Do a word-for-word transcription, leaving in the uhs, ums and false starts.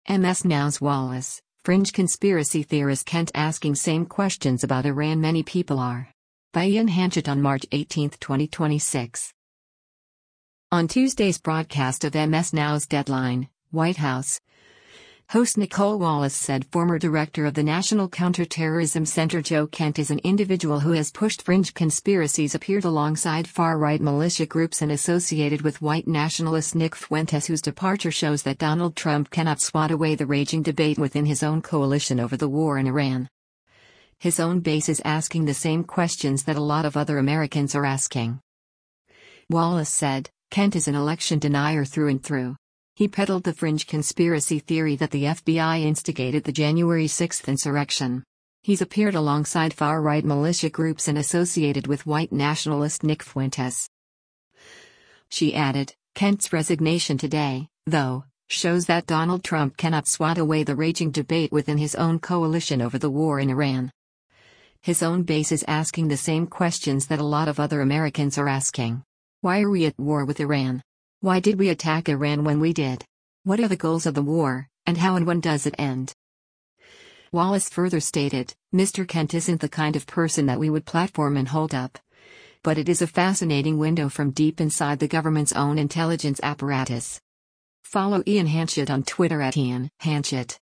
M S Now's Wallace, fringe conspiracy theorist Kent asking same questions about Iran many people are. By Ian Hanchett on March eighteenth twenty twenty-six. On Tuesday's broadcast of M S Now's Deadline, White House host Nicolle Wallace said former director of the National Counterterrorism Center Joe Kent is an individual who has pushed fringe conspiracies, appeared alongside far-right militia groups and associated with white nationalist Nick Fuentes, whose departure shows that Donald Trump cannot swat away the raging debate within his own coalition over the war in Iran. His own base is asking the same questions that a lot of other Americans are asking. Wallace said, Kent is an election denier through and through. He peddled the fringe conspiracy theory that the F B I instigated the January sixth insurrection. He's appeared alongside far-right militia groups and associated with white nationalist Nick Fuentes. She added, Kent's resignation today, though, shows that Donald Trump cannot swat away the raging debate within his own coalition over the war in Iran. His own base is asking the same questions that a lot of other Americans are asking. Why are we at war with Iran? Why did we attack Iran when we did? What are the goals of the war, and how and when does it end? Wallace further stated, Mister Kent isn't the kind of person that we would platform and hold up. But it is a fascinating window from deep inside the government's own intelligence apparatus. Follow Ian Hanchett on Twitter at Ian Hanchett.